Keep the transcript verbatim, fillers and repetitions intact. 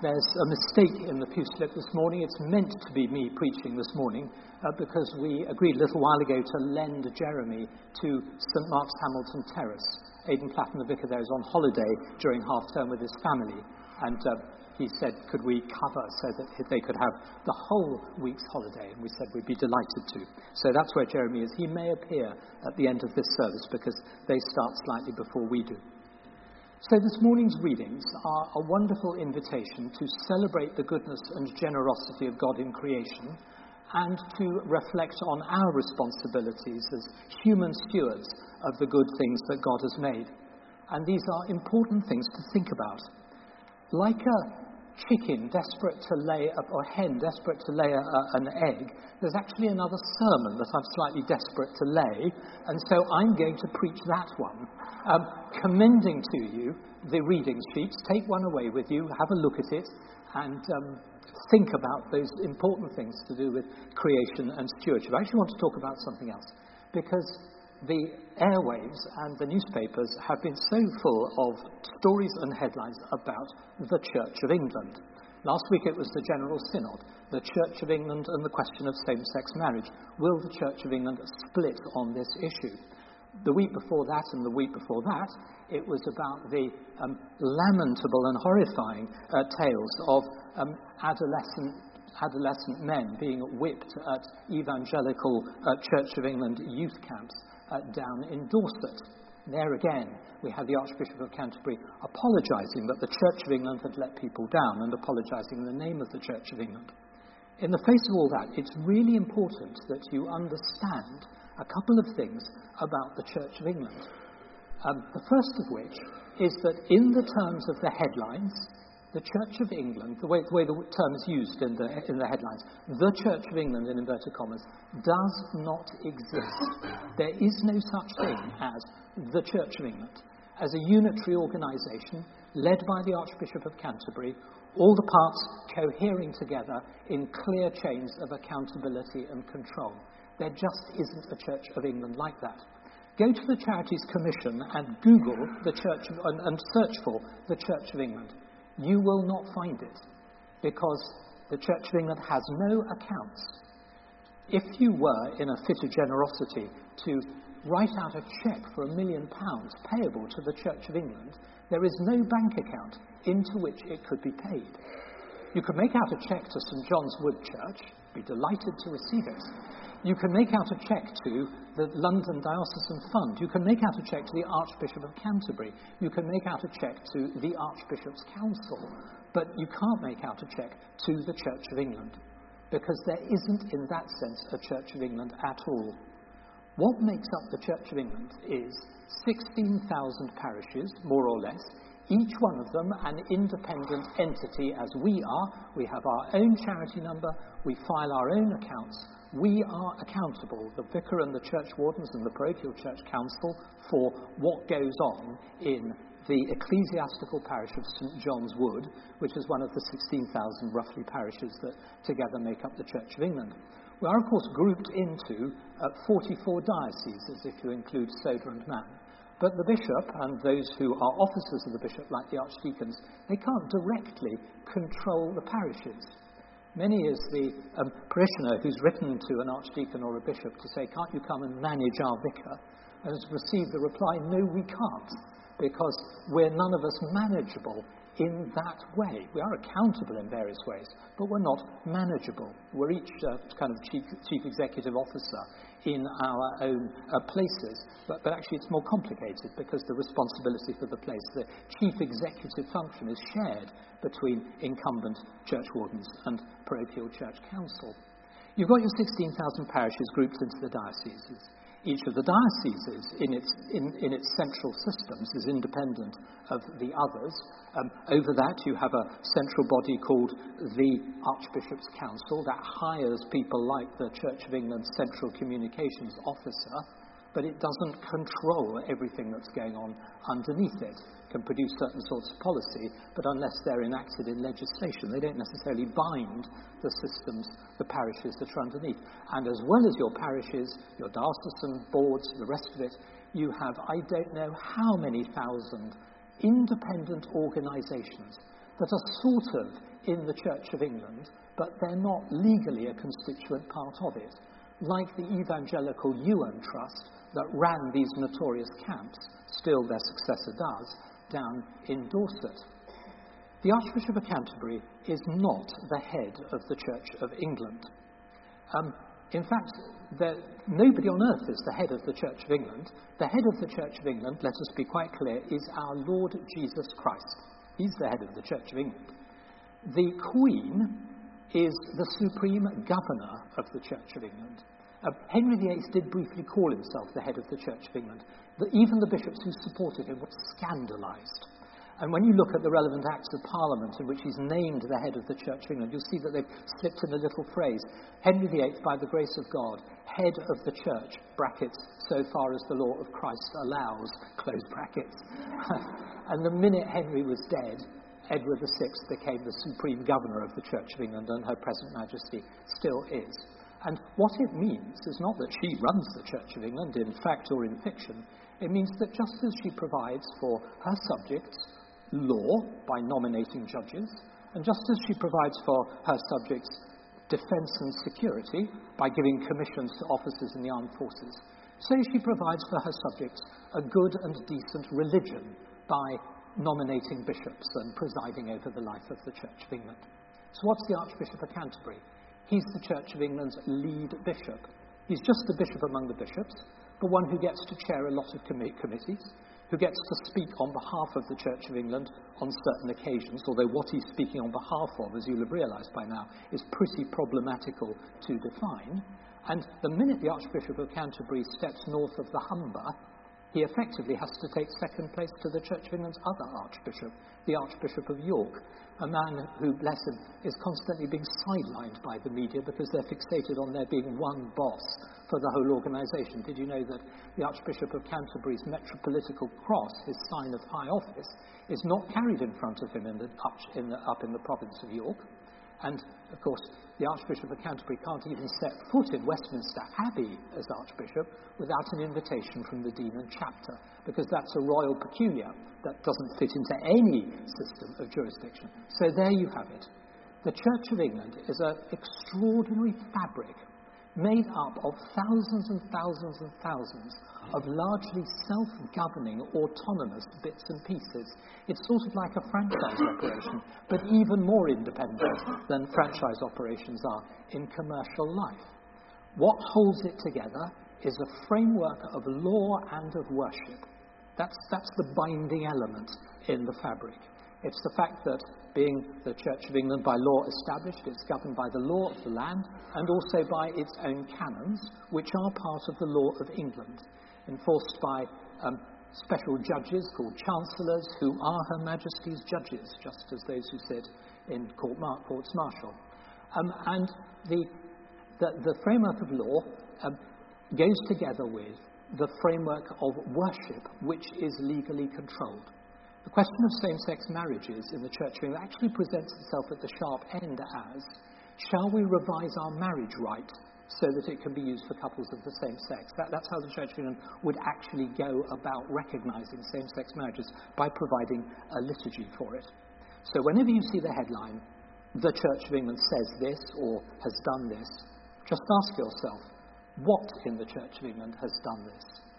There's a mistake in the pew slip this morning. It's meant to be me preaching this morning uh, because we agreed a little while ago to lend Jeremy to St Mark's Hamilton Terrace. Aidan Platten, the vicar there, is on holiday during half-term with his family, and uh, he said, could we cover so that they could have the whole week's holiday? And we said we'd be delighted to. So that's where Jeremy is. He may appear at the end of this service because they start slightly before we do. So this morning's readings are a wonderful invitation to celebrate the goodness and generosity of God in creation and to reflect on our responsibilities as human stewards of the good things that God has made. And these are important things to think about. Like a chicken desperate to lay, a, or hen desperate to lay a, a, an egg, there's actually another sermon that I'm slightly desperate to lay, and so I'm going to preach that one, um, commending to you the reading sheets. Take one away with you, have a look at it, and um, think about those important things to do with creation and stewardship. I actually want to talk about something else, because the airwaves and the newspapers have been so full of stories and headlines about the Church of England. Last week it was the General Synod, the Church of England and the question of same-sex marriage. Will the Church of England split on this issue? The week before that and the week before that, it was about the um, lamentable and horrifying uh, tales of um, adolescent adolescent men being whipped at evangelical uh, Church of England youth camps uh, down in Dorset. There again, we had the Archbishop of Canterbury apologising that the Church of England had let people down and apologising in the name of the Church of England. In the face of all that, it's really important that you understand a couple of things about the Church of England. Um, the first of which is that in the terms of the headlines, the Church of England, the way, the way the term is used in the, in the headlines, the Church of England, in inverted commas, does not exist. There is no such thing as the Church of England. As a unitary organisation, led by the Archbishop of Canterbury, all the parts cohering together in clear chains of accountability and control. There just isn't a Church of England like that. Go to the Charities Commission and Google the Church of, and, and search for the Church of England. You will not find it, because the Church of England has no accounts. If you were in a fit of generosity to write out a cheque for a million pounds payable to the Church of England, there is no bank account into which it could be paid. You could make out a cheque to St John's Wood Church, be delighted to receive it. You can make out a cheque to the London Diocesan Fund. You can make out a cheque to the Archbishop of Canterbury. You can make out a cheque to the Archbishop's Council. But you can't make out a cheque to the Church of England, because there isn't, in that sense, a Church of England at all. What makes up the Church of England is sixteen thousand parishes, more or less, each one of them an independent entity as we are. We have our own charity number. We file our own accounts. We are accountable, the vicar and the church wardens and the parochial church council, for what goes on in the ecclesiastical parish of St John's Wood, which is one of the sixteen thousand roughly parishes that together make up the Church of England. We are, of course, grouped into uh, forty-four dioceses, if you include Soda and Man. But the bishop and those who are officers of the bishop, like the archdeacons, they can't directly control the parishes. Many is the um, parishioner who's written to an archdeacon or a bishop to say, can't you come and manage our vicar? And has received the reply, no, we can't, because we're none of us manageable in that way. We are accountable in various ways, but we're not manageable. We're each uh, kind of chief, chief executive officer in our own uh, places, but, but actually it's more complicated because the responsibility for the place, the chief executive function, is shared between incumbent church wardens and parochial church council. You've got your sixteen thousand parishes grouped into the dioceses. Each of the dioceses in its, in, in its central systems is independent of the others. Um, over that you have a central body called the Archbishop's Council that hires people like the Church of England's Central Communications Officer, but it doesn't control everything that's going on underneath it. It can produce certain sorts of policy, but unless they're enacted in legislation, they don't necessarily bind the systems, the parishes that are underneath. And as well as your parishes, your diocesan boards, the rest of it, you have, I don't know how many thousand independent organisations that are sort of in the Church of England, but they're not legally a constituent part of it, like the evangelical Ewan Trust that ran these notorious camps, still their successor does, down in Dorset. The Archbishop of Canterbury is not the head of the Church of England. Um, in fact, there, nobody on earth is the head of the Church of England. The head of the Church of England, let us be quite clear, is our Lord Jesus Christ. He's the head of the Church of England. The Queen is the supreme governor of the Church of England. Uh, Henry the Eighth did briefly call himself the head of the Church of England. The, even the bishops who supported him were scandalised. And when you look at the relevant acts of Parliament in which he's named the head of the Church of England, you'll see that they've slipped in a little phrase. Henry the Eighth, by the grace of God, head of the Church, brackets, so far as the law of Christ allows, close brackets. And the minute Henry was dead, Edward the Sixth became the supreme governor of the Church of England, and Her Present Majesty still is. And what it means is not that she runs the Church of England in fact or in fiction. It means that just as she provides for her subjects law by nominating judges, and just as she provides for her subjects defence and security by giving commissions to officers in the armed forces, so she provides for her subjects a good and decent religion by nominating bishops and presiding over the life of the Church of England. So what's the Archbishop of Canterbury? He's the Church of England's lead bishop. He's just the bishop among the bishops, but one who gets to chair a lot of com- committees, who gets to speak on behalf of the Church of England on certain occasions, although what he's speaking on behalf of, as you'll have realised by now, is pretty problematical to define. And the minute the Archbishop of Canterbury steps north of the Humber, he effectively has to take second place to the Church of England's other Archbishop, the Archbishop of York, a man who, bless him, is constantly being sidelined by the media because they're fixated on there being one boss for the whole organisation. Did you know that the Archbishop of Canterbury's metropolitical cross, his sign of high office, is not carried in front of him in the, up, in the, up in the province of York? And, of course, the Archbishop of Canterbury can't even set foot in Westminster Abbey as Archbishop without an invitation from the Dean and Chapter, because that's a royal peculiar that doesn't fit into any system of jurisdiction. So there you have it. The Church of England is an extraordinary fabric made up of thousands and thousands and thousands of largely self-governing, autonomous bits and pieces. It's sort of like a franchise operation, but even more independent than franchise operations are in commercial life. What holds it together is a framework of law and of worship. That's, that's the binding element in the fabric. It's the fact that, being the Church of England by law established, it's governed by the law of the land and also by its own canons, which are part of the law of England, enforced by um, special judges called chancellors, who are Her Majesty's judges, just as those who sit in court mar- courts martial. Um, and the, the, the framework of law um, goes together with the framework of worship, which is legally controlled. The question of same-sex marriages in the Church of England actually presents itself at the sharp end as, shall we revise our marriage rite so that it can be used for couples of the same sex? That, that's how the Church of England would actually go about recognising same-sex marriages, by providing a liturgy for it. So whenever you see the headline, the Church of England says this or has done this, just ask yourself, what in the Church of England has done this?